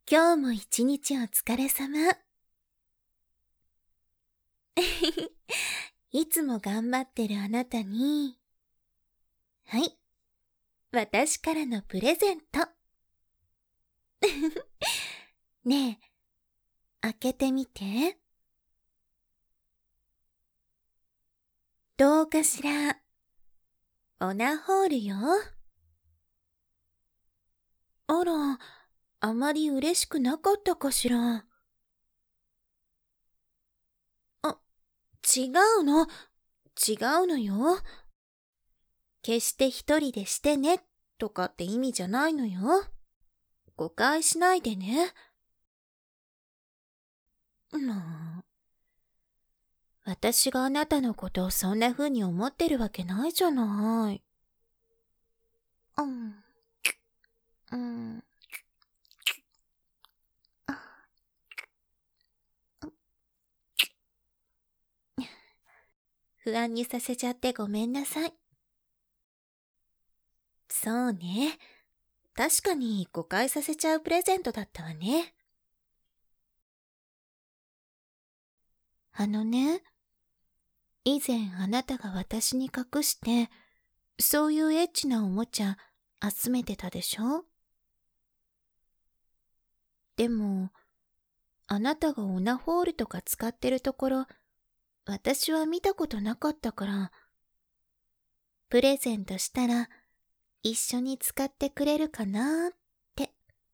今日も一日お疲れ様。いつも頑張ってるあなたに、はい、私からのプレゼント。ねえ、開けてみて。どうかしら。オナホールよ。あら、あまり嬉しくなかったかしら。違うの。違うのよ。決して一人でしてね、とかって意味じゃないのよ。誤解しないでね。私があなたのことをそんな風に思ってるわけないじゃない。不安にさせちゃってごめんなさい。そうね。確かに誤解させちゃうプレゼントだったわね。以前あなたが私に隠して、そういうエッチなおもちゃ集めてたでしょ？でも、あなたがオナホールとか使ってるところ、私は見たことなかったから、プレゼントしたら一緒に使ってくれるかなーって。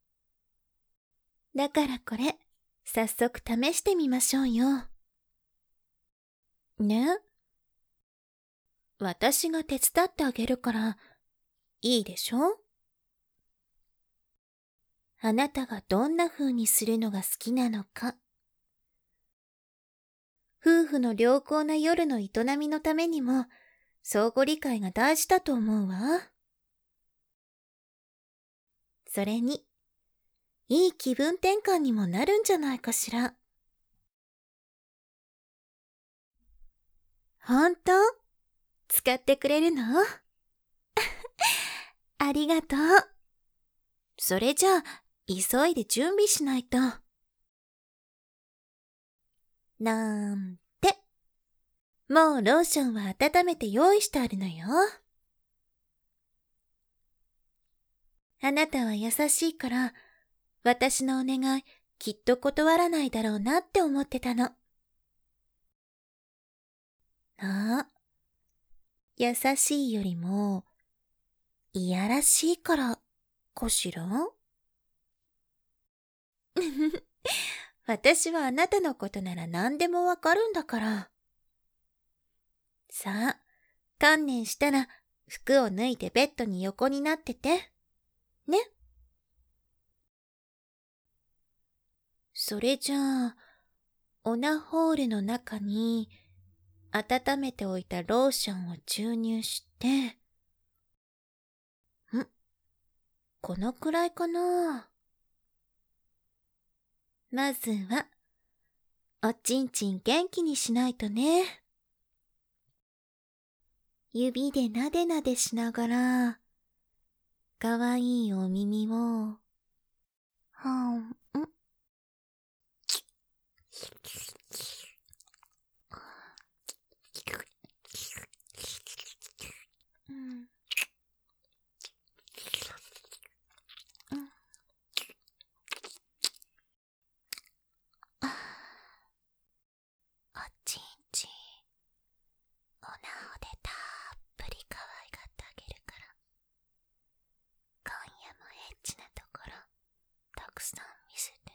だからこれ、早速試してみましょうよ。ね？私が手伝ってあげるから、いいでしょ？あなたがどんな風にするのが好きなのか。夫婦の良好な夜の営みのためにも、相互理解が大事だと思うわ。それに、いい気分転換にもなるんじゃないかしら。ほんと？使ってくれるの？ありがとう。それじゃあ、急いで準備しないと。なんて。もうローションは温めて用意してあるのよ。あなたは優しいから、私のお願いきっと断らないだろうなって思ってたの。ああ、優しいよりも、いやらしいからかしら？私はあなたのことなら何でもわかるんだから。さあ、観念したら服を脱いでベッドに横になってて。ね。それじゃあ、オナホールの中に温めておいたローションを注入して、このくらいかな。まずは、おちんちん元気にしないとね。指でなでなでしながら、かわいいお耳を、おちんちん、おなおでたっぷり可愛がってあげるから、今夜もエッチなところ、たくさん見せてね。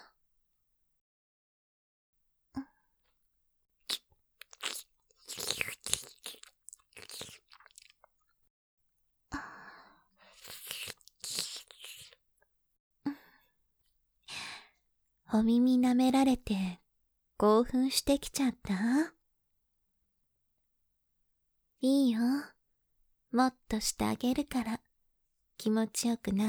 お耳舐められて興奮してきちゃった？いいよ。もっとしてあげるから気持ちよくなって。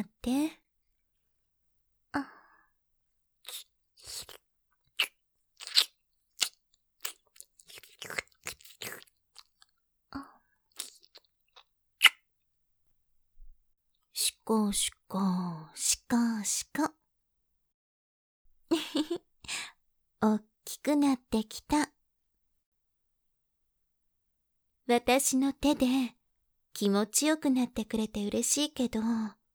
しこしこ、しこしこ。 きくなってきた。私の手で気持ちよくなってくれて嬉しいけど、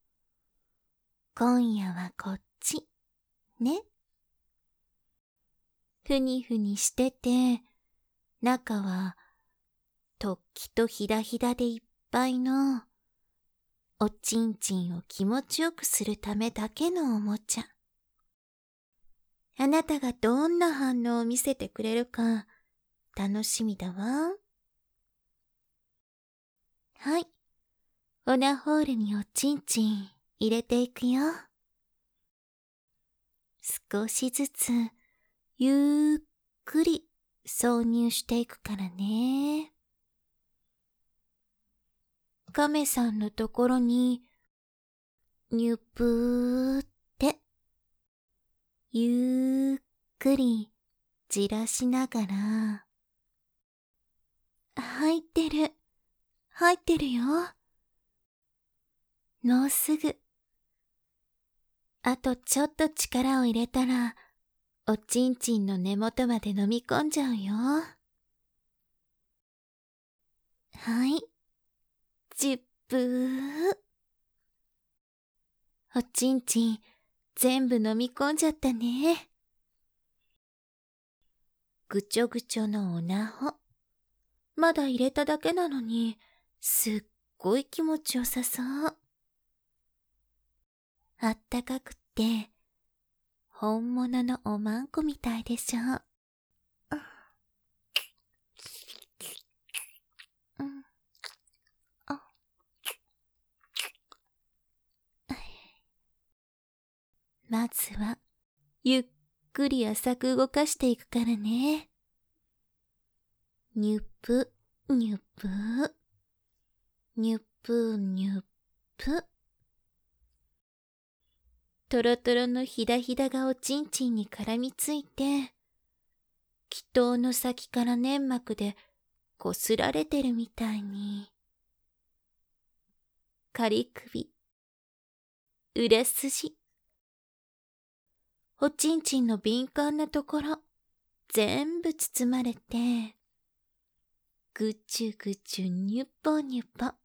今夜はこっち、ね。ふにふにしてて、中は突起とひだひだでいっぱいの、おちんちんを気持ちよくするためだけのおもちゃ。あなたがどんな反応を見せてくれるか楽しみだわ。はい、オナホールにおちんちん入れていくよ。少しずつゆっくり挿入していくからね。亀さんのところにニュプーってゆっくりじらしながら、入ってる入ってるよ。もうすぐ。あとちょっと力を入れたらおちんちんの根元まで飲み込んじゃうよ。はい、10分。おちんちん全部飲み込んじゃったね。ぐちょぐちょのおなほ。まだ入れただけなのに、すっごい気持ちよさそう。あったかくて、本物のおまんこみたいでしょ。うん。あ。まずは、ゆっくり浅く動かしていくからね。にゅぷ、にゅぷ、にゅぷにゅぷ。とろとろのひだひだがおちんちんに絡みついて、気筒の先から粘膜でこすられてるみたいに。仮首、裏筋、おちんちんの敏感なところ、全部包まれて、ぐちゅぐちゅにゅぽにゅぽ。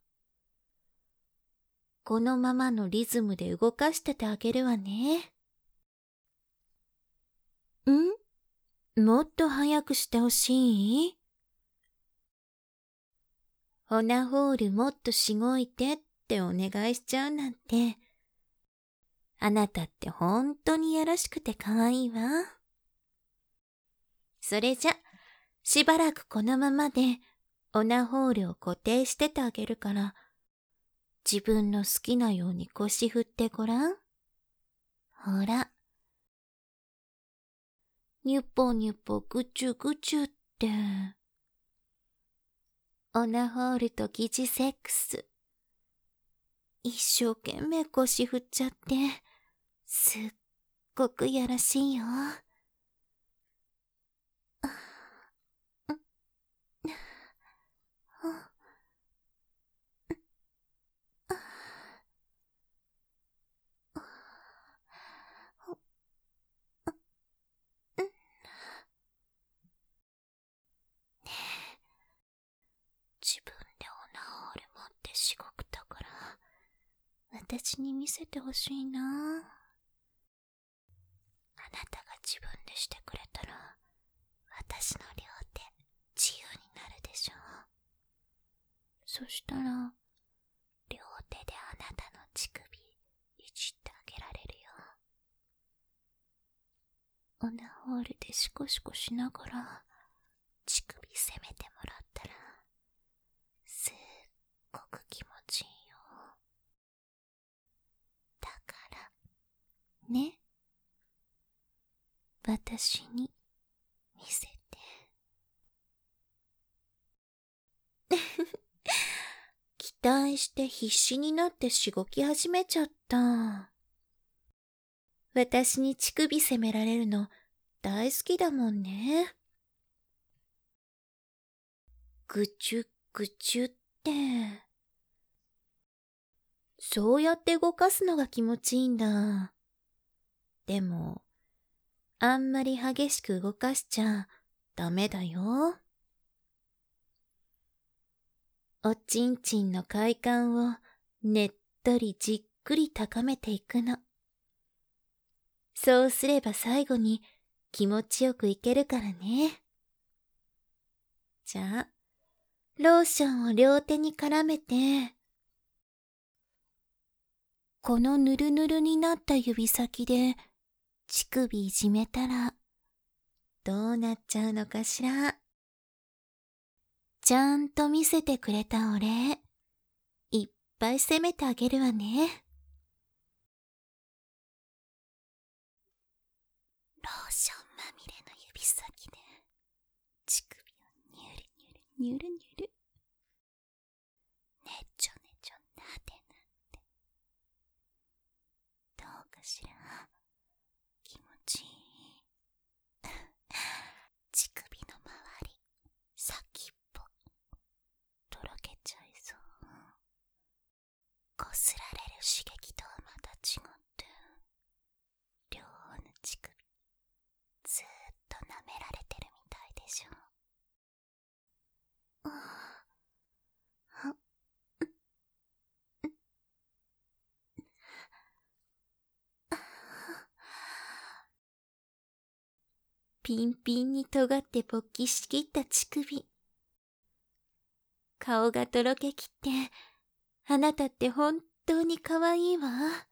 このままのリズムで動かしててあげるわね。もっと早くしてほしい？オナホールもっとしごいてってお願いしちゃうなんて、あなたってほんとにやらしくてかわいいわ。それじゃ、しばらくこのままでオナホールを固定しててあげるから、自分の好きなように腰振ってごらん。ほら。にゅぽにゅぽぐちゅぐちゅって。オナホールと疑似セックス。一生懸命腰振っちゃって、すっごくやらしいよ。自分でオナホール持ってしごくところ、私に見せてほしいな。あなたが自分でしてくれたら、私の両手自由になるでしょう。そしたら、両手であなたの乳首いじってあげられるよ。オナホールでシコシコしながら乳首攻めてもらったら、すっごく気持ちいいよ。だからね、私に見せて。期待して必死になってしごき始めちゃった。私に乳首責められるの大好きだもんね。ぐちゅぐちゅって。そうやって動かすのが気持ちいいんだ。でも、 あんまり激しく動かしちゃダメだよ。おちんちんの快感をねっとりじっくり高めていくの。そうすれば最後に気持ちよくいけるからね。じゃあ、ローションを両手に絡めて、このぬるぬるになった指先で乳首いじめたらどうなっちゃうのかしら。ちゃんと見せてくれたお礼、いっぱい責めてあげるわね。ローションまみれの指先で乳首をニュルニュルニュルニュル、ねちょねちょなでなで、どうかしら。気持ちいい。乳首の周り、先っぽとろけちゃいそう。こすられる刺激とはまた違って両方の乳首ずーっと舐められてるみたいでしょ。ピンピンに尖って勃起しきった乳首、顔がとろけきって、あなたって本当に可愛いわ。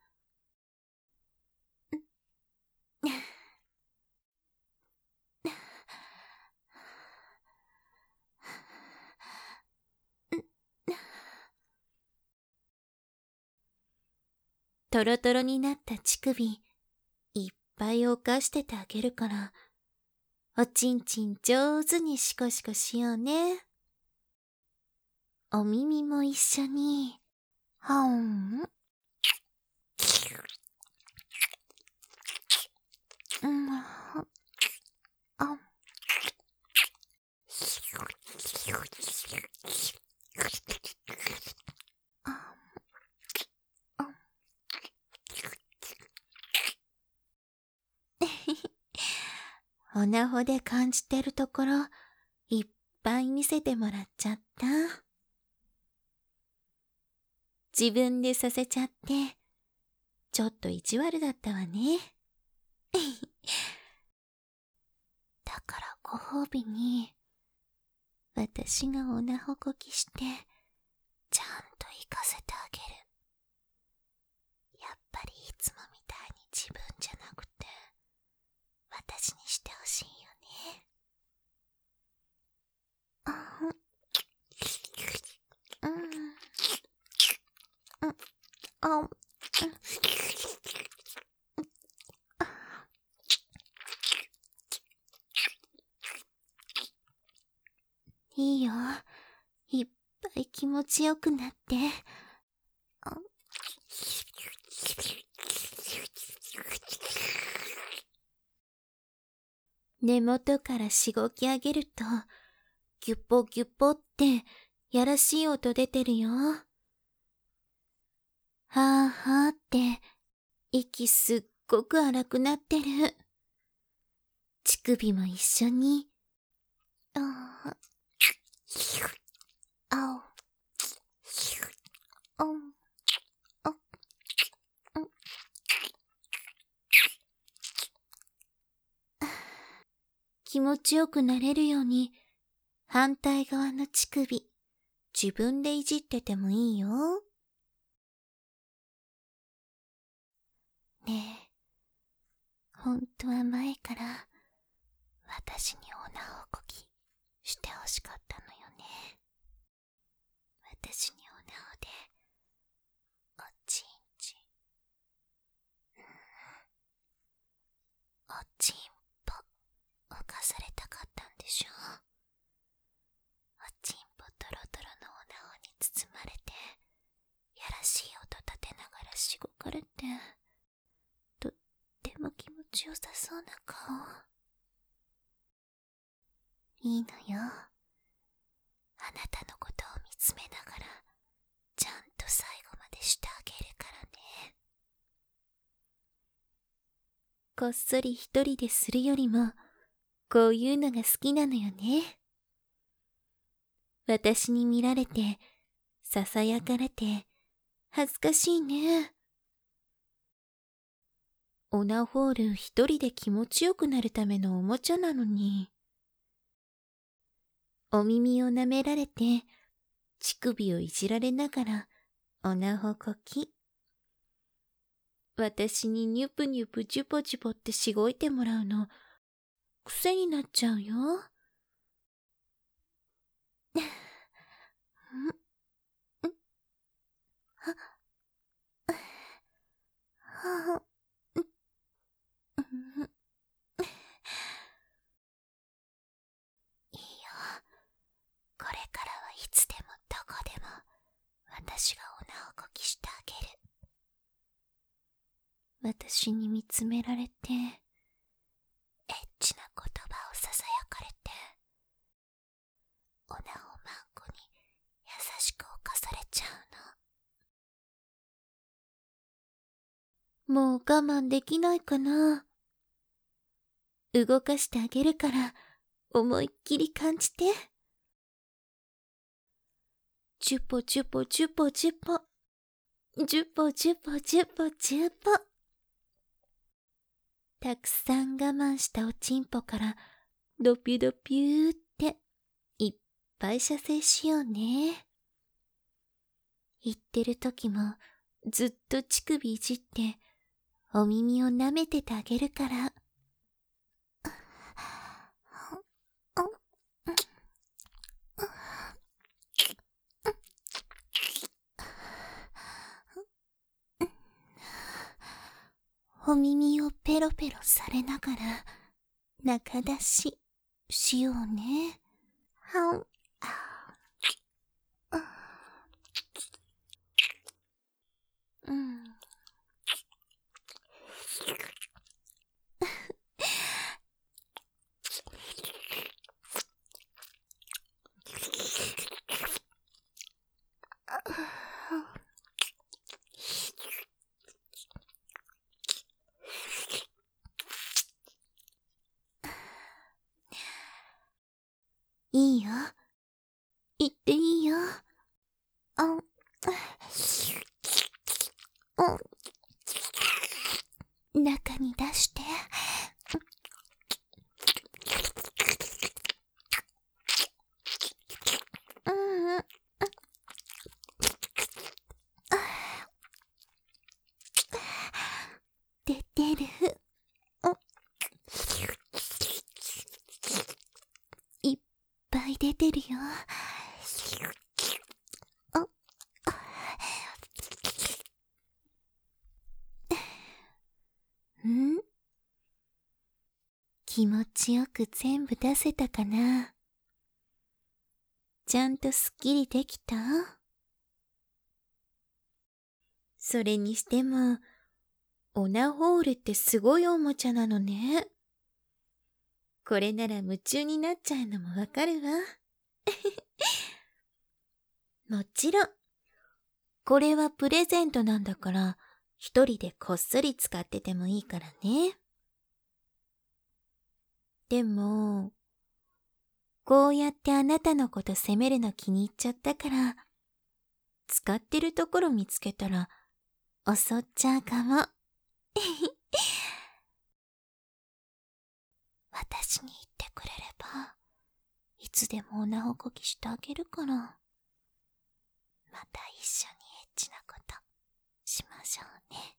トロトロになった乳首、いっぱい犯しててあげるから、おちんちん上手にシコシコしようね。お耳も一緒に、はん。あ。おなほで感じてるところ、いっぱい見せてもらっちゃった。自分でさせちゃって、ちょっと意地悪だったわね。だからご褒美に、私がおなほこきして、ちゃんと行かせてあげる。やっぱりいつもみたいに自分じゃなくて、私にしてほしいよね。いいよ。いっぱい気持ちよくなって。根元からしごき上げると、ギュッポギュッポってやらしい音出てるよ。はぁはぁって息すっごく荒くなってる。乳首も一緒に。気持ちよくなれるように、反対側の乳首、自分でいじっててもいいよ。ねえ、ほんとは前から私におなほこきしてほしかったのよね。私におなほでおちんちん、おちんぽ犯されたかったんでしょ。おちんぽトロトロのおなほに包まれて、やらしい音立てながらしごかれて、とっても気持ちよさそうな顔。いいのよ。あなたのことを見つめながら、ちゃんと最後までしてあげるからね。 こっそり一人でするよりも、こういうのが好きなのよね。私に見られて、ささやかれて、恥ずかしいね。オナホール一人で気持ちよくなるためのおもちゃなのに。お耳を舐められて、乳首をいじられながら、オナホこき。私にニュプニュプジュポジュポってしごいてもらうの、癖になっちゃうよ。いいよ。これからはいつでもどこでも私がオナをこきしてあげる。私に見つめられて、エッチな言葉をささやかれて、オナをマンコに優しく侵されちゃうの。もう我慢できないかな。動かしてあげるから思いっきり感じて。ジュポジュポジュポジュポ。ジュポジュポジュポジュポ。たくさん我慢したおちんぽからドピュドピューっていっぱい射精しようね。言ってる時もずっと乳首いじってお耳を舐めててあげるから。お耳をペロペロされながら中出ししようね。はん。うん。いいよ。言っていいよ。中に出して。出てる。いっぱい出てるよ。ん？気持ちよく全部出せたかな？ちゃんとすっきりできた？それにしても、オナホールってすごいおもちゃなのね。これなら夢中になっちゃうのもわかるわ。もちろん、これはプレゼントなんだから、一人でこっそり使っててもいいからね。でも、こうやってあなたのこと責めるの気に入っちゃったから、使ってるところ見つけたら、襲っちゃうかも。私に言ってくれれば、いつでもオナホこきしてあげるから。また一緒にエッチなことしましょうね。